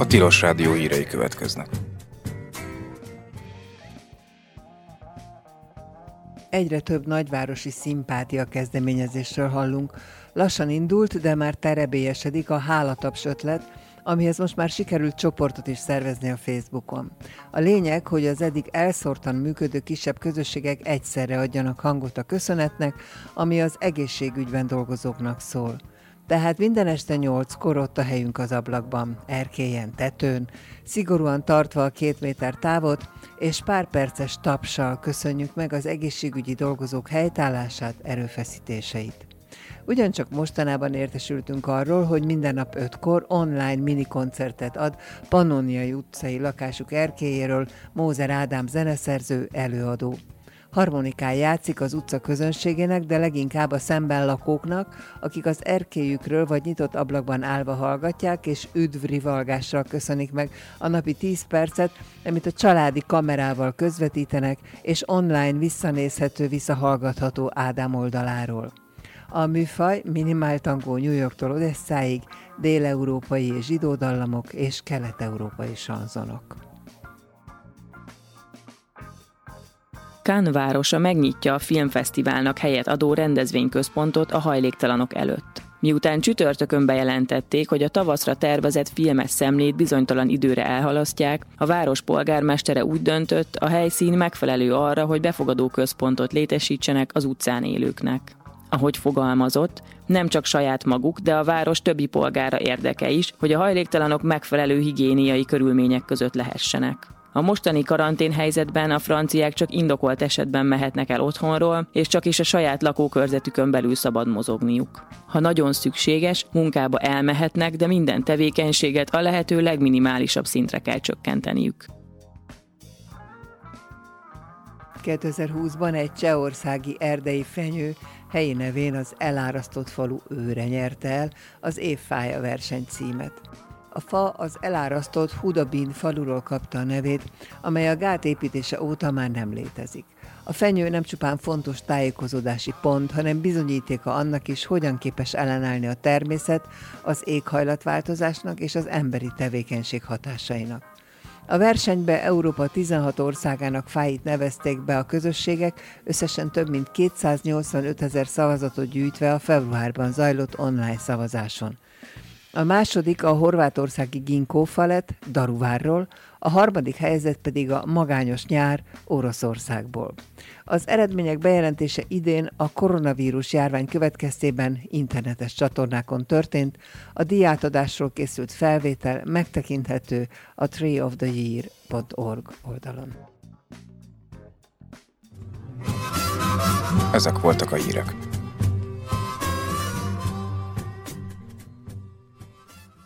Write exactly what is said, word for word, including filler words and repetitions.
Tilos Rádió hírei következnek. Egyre több nagyvárosi szimpátia kezdeményezésről hallunk. Lassan indult, de már terebélyesedik a hálataps ötlet, amihez most már sikerült csoportot is szervezni a Facebookon. A lényeg, hogy az eddig elszórtan működő kisebb közösségek egyszerre adjanak hangot a köszönetnek, ami az egészségügyben dolgozóknak szól. Tehát minden este nyolckor ott a helyünk az ablakban, erkélyen, tetőn, szigorúan tartva a két méter távot, és pár perces tapssal köszönjük meg az egészségügyi dolgozók helytállását, erőfeszítéseit. Ugyancsak mostanában értesültünk arról, hogy minden nap ötkor online minikoncertet ad Pannoniai utcai lakásuk erkélyéről Mózer Ádám zeneszerző, előadó. Harmonikán játszik az utca közönségének, de leginkább a szemben lakóknak, akik az erkélyükről vagy nyitott ablakban állva hallgatják, és üdvrivalgással köszönik meg a napi tíz percet, amit a családi kamerával közvetítenek, és online visszanézhető, visszahallgatható Ádám oldaláról. A műfaj minimál tangó New Yorktól Odesszáig, dél-európai és zsidó dallamok és kelet-európai sanzonok. Cannes városa megnyitja a filmfesztiválnak helyet adó rendezvényközpontot a hajléktalanok előtt. Miután csütörtökön bejelentették, hogy a tavaszra tervezett filmes szemlét bizonytalan időre elhalasztják, a város polgármestere úgy döntött, a helyszín megfelelő arra, hogy befogadó központot létesítsenek az utcán élőknek. Ahogy fogalmazott, nem csak saját maguk, de a város többi polgára érdeke is, hogy a hajléktalanok megfelelő higiéniai körülmények között lehessenek. A mostani karanténhelyzetben a franciák csak indokolt esetben mehetnek el otthonról, és csak is a saját lakókörzetükön belül szabad mozogniuk. Ha nagyon szükséges, munkába elmehetnek, de minden tevékenységet a lehető legminimálisabb szintre kell csökkenteniük. kétezer-húszban egy csehországi erdei fenyő helyi nevén az elárasztott falu őre nyerte el az évfája verseny címet. A fa az elárasztott Hudabin faluról kapta a nevét, amely a gát építése óta már nem létezik. A fenyő nem csupán fontos tájékozódási pont, hanem bizonyítéka annak is, hogyan képes ellenállni a természet az éghajlatváltozásnak és az emberi tevékenység hatásainak. A versenybe Európa tizenhat országának fáit nevezték be a közösségek, összesen több mint kétszáznyolcvanöt ezer szavazatot gyűjtve a februárban zajlott online szavazáson. A második a horvátországi Ginkófa lett, Daruvárról, a harmadik helyzet pedig a magányos nyár Oroszországból. Az eredmények bejelentése idén a koronavírus járvány következtében internetes csatornákon történt, a díjátadásról készült felvétel megtekinthető a tree of the year pont org oldalon. Ezek voltak a hírek.